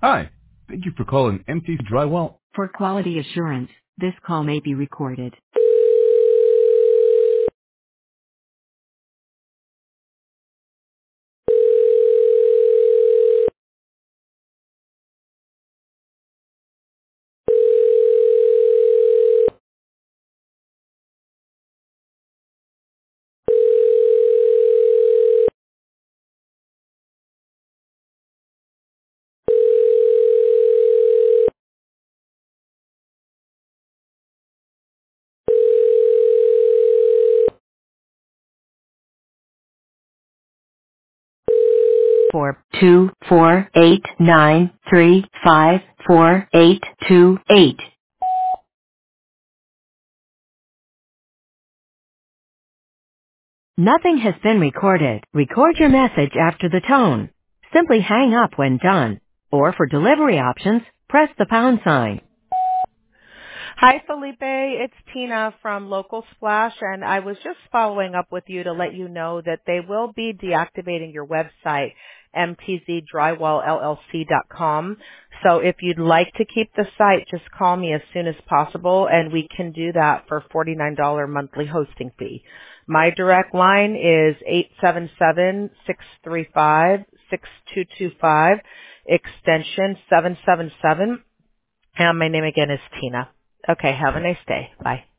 Hi. Thank you for calling MTC Drywall. For quality assurance, this call may be recorded. 42489354828. Nothing has been recorded. Record your message after the tone. Simply hang up when done. Or for delivery options, press the pound sign. Hi, Felipe. It's Tina from Local Splash, and I was just following up with you to let you know that they will be deactivating your website, mtzdrywallllc.com. So if you'd like to keep the site, just call me as soon as possible, and we can do that for $49 monthly hosting fee. My direct line is 877-635-6225, extension 777. And my name again is Tina. Okay, have a nice day. Bye.